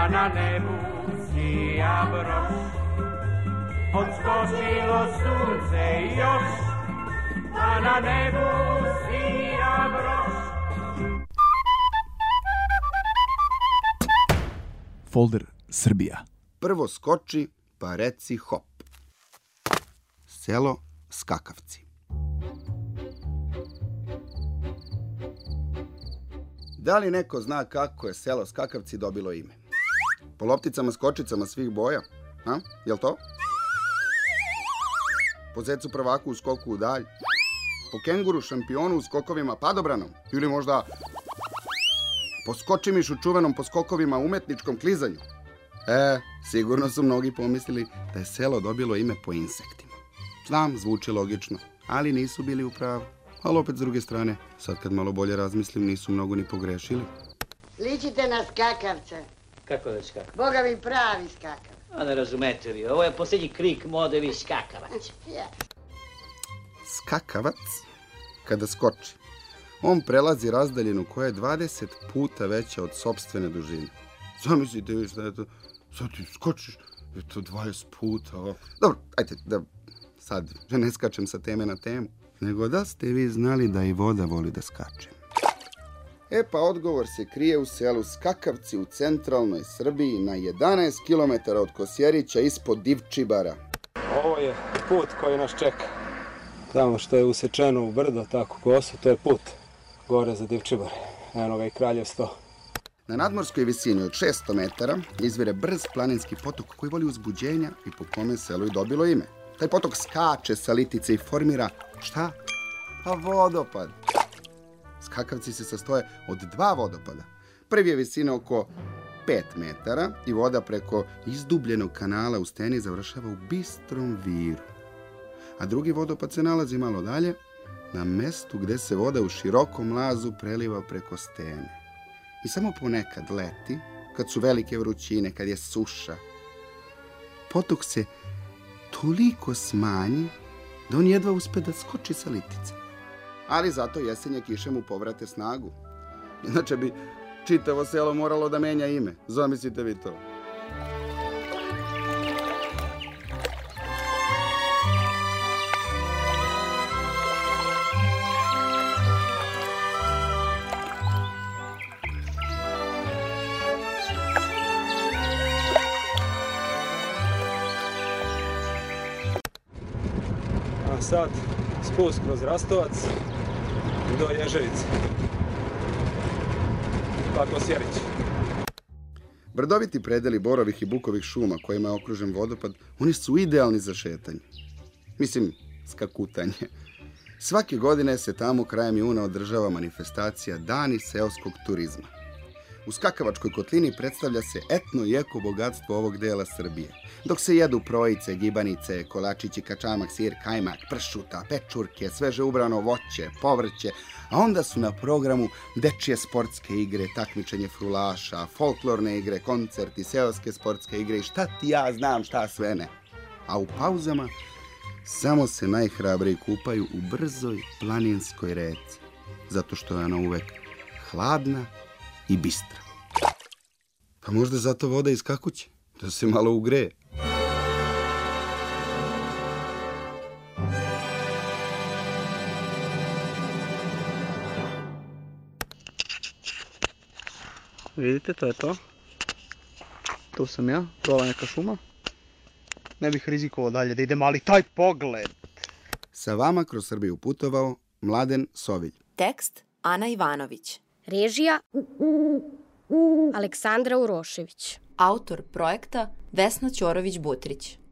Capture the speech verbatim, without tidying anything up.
pa na nebu sija broš. Odskočilo sunce još, pa na nebu sija broš. Folder Srbija. Prvo skoči, pa reci hop. Selo Skakavci. Da li neko zna kako je selo Skakavci dobilo ime? Po lopticama skočicama svih boja? A? Jel to? Po zecu prvaku u skoku u dalj? Po kenguru šampionu u skokovima padobranom? Ili možda po skočimišu čuvenom po skokovima umetničkom klizanju? E, sigurno su mnogi pomislili da je selo dobilo ime po insektima. Znam, zvuči logično, ali nisu bili u pravu. Ali opet s druge strane, sad kad malo bolje razmislim, nisu mnogo ni pogrešili. Ličite na skakavca. Kako da skakavac? Boga mi pravi skakavac. A ne razumete vi, ovo je posljednji krik mode vi skakavac. Skakavac, kada skoči, on prelazi razdaljinu koja je dvadeset puta veća od sopstvene dužine. Zamislite vi šta je to, sad ti skočiš, je to dvadeset puta. O. Dobro, ajte, da sad ne skačem sa teme na temu, nego da ste vi znali da i voda voli da skače. E pa odgovor se krije u selu Skakavci u centralnoj Srbiji na jedanaest kilometara od Kosjerića ispod Divčibara. Ovo je put koji nas čeka. Tamo što je usečeno u brdo, tako kosu, to je put gore za Divčibar. Eno ga i kraljevstvo. Na nadmorskoj visini od šesto metara izvire brz planinski potok koji voli uzbuđenja i po kome selu i dobilo ime. Taj potok skače sa litice i formira, šta? Pa vodopad. Skakavci se sastoje od dva vodopada. Prvi je visine oko pet metara i voda preko izdubljenog kanala u steni završava u bistrom viru. A drugi vodopad se nalazi malo dalje, na mestu gde se voda u širokom lazu preliva preko stene. I samo ponekad leti, kad su velike vrućine, kad je suša, potok se toliko smanji da on jedva uspe da skoči sa litice. Ali zato jesenje kiše mu povrate snagu. Inače bi čitavo selo moralo da menja ime. Zamislite vi to. A sad spust kroz Rastovac do Ježevice. Pa Kosjerić. Brdoviti predeli borovih i bukovih šuma kojima je okružen vodopad, oni su idealni za šetanje. Mislim, skakutanje. Svake godine se tamo krajem juna održava manifestacija Dani seoskog turizma. U Skakavačkoj kotlini predstavlja se etno i eko bogatstvo ovog dela Srbije. Dok se jedu projice, gibanice, kolačići, kačamak, sir, kajmak, pršuta, pečurke, sveže ubrano voće, povrće, a onda su na programu dečije sportske igre, takmičenje frulaša, folklorne igre, koncerti, seoske sportske igre i šta ti ja znam šta sve ne. A u pauzama samo se najhrabriji kupaju u brzoj planinskoj reci, zato što je ona uvek hladna i bistra. Pa možda zato voda iz kakuće, da se malo ugreje. Vidite, to je to. Tu sam ja, dole neka šuma. Ne bih rizikovao dalje da idem, ali taj pogled! Sa vama kroz Srbiju putovao Mladen Sovilj. Tekst Ana Ivanović. Režija Aleksandra Urošević. Autor projekta Vesna Ćorović-Butrić.